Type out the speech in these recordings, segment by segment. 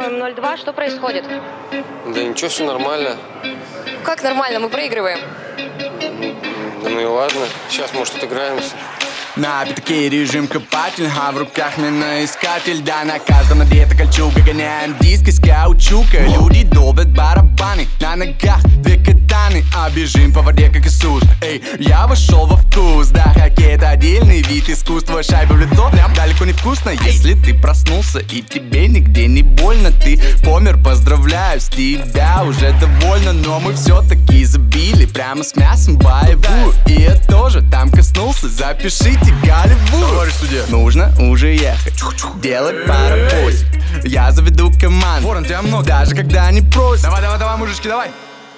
проигрываем 0-2. Что происходит? Да ничего, все нормально. Как нормально? Мы проигрываем. Да ну и ладно. Сейчас, может, отыграемся. На пятаке режим копатель, а в руках миноискатель. Да, на каждом надета кольчуга. Гоняем диски с каучука. Люди долбят барабаны, на ногах две катаны. А бежим по воде, как Иисус. Эй, я вошел во вкус. Да, хоккей — это отдельный вид искусства. Шайба в лицо прям далеко не вкусно. Если ты проснулся и тебе нигде не больно, ты помер, поздравляю, с тебя уже довольно. Но мы все-таки забили прямо с мясом боевую. И я тоже там коснулся, запишите Голливуд. Товарищ судья, нужно уже ехать, делать паровозик. Я заведу команду, ворон, тебя много, даже когда не просят. Давай, давай, давай, мужички, давай.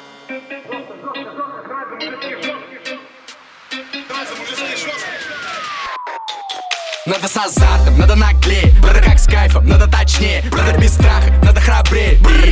Надо с азартом, надо наглее, надо как с кайфом, надо точнее, надо без страха, надо храбрее. И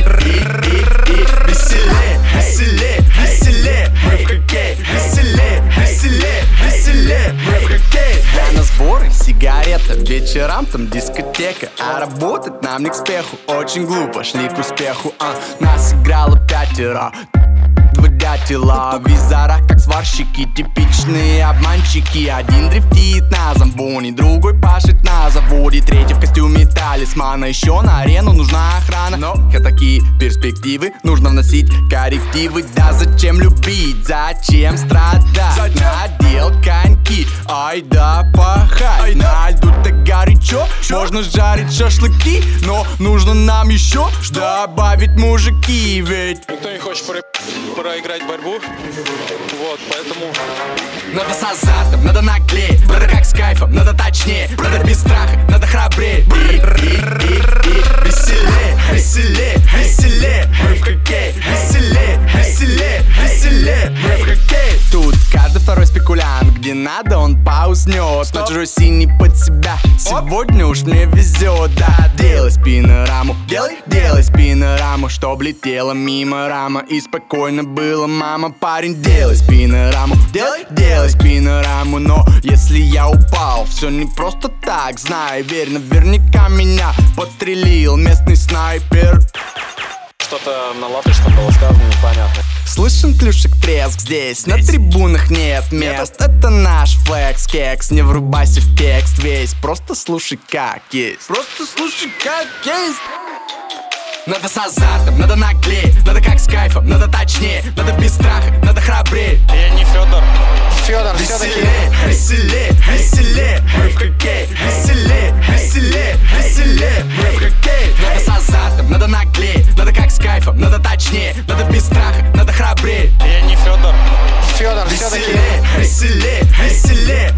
веселее, веселее, веселее. Мы в хоккей, веселее, веселее, веселее. Мы в хоккей. Я на сборы, сигарета, вечерам там дискотека. А работать нам не к спеху, очень глупо шли к успеху. Нас играло 5. Два дятела в визарах, как сварщики, типичные обманщики. Один дрифтит на зомбоне, другой пашет на заводе, третий в костюме талисмана. Еще на арену нужна охрана, но такие перспективы нужно вносить коррективы. Да зачем любить, зачем страдать? Надел коньки, ай да пахать. На льду так горячо, можно жарить шашлыки, но нужно нам еще добавить мужики. Ведь никто не хочет проиграть борьбу, вот, поэтому... Надо с азартом, надо наглее, надо как с кайфом, надо точнее, надо без страха, надо храбрее. И веселее, веселее, веселее. Мы в хоккей, веселее, веселее, веселее. Мы в хоккей. Тут каждый второй спекулянт, где надо он паузнет. На чужой синий под себя, сегодня уж мне везет. Да, делай спинораму, делай спинораму, чтоб летела мимо рама и спокойно было, мама. Парень, делай спинораму, делай спинораму. Но если я упал, все не просто так, знай, верь, наверняка меня подстрелил местный снайпер. Что-то на латышском было сказано непонятно. Слышен клюшек треск здесь, на трибунах нет мест. Это наш флекс, кекс, не врубайся в текст весь. Просто слушай как есть, просто слушай как есть. Надо с азартом, надо наглее, надо как с кайфом, надо точнее, надо без страха, надо храбрее. Я не Федор. Федор, все-таки. Веселее, веселее, мы в хоккей, веселее, веселее, веселее. Мы в хоккей. Надо с азартом, надо наглее, надо как с кайфом, надо точнее, надо без страха, надо храбрее. Я не Федор. Федор, все-таки. Веселее, веселее, веселее.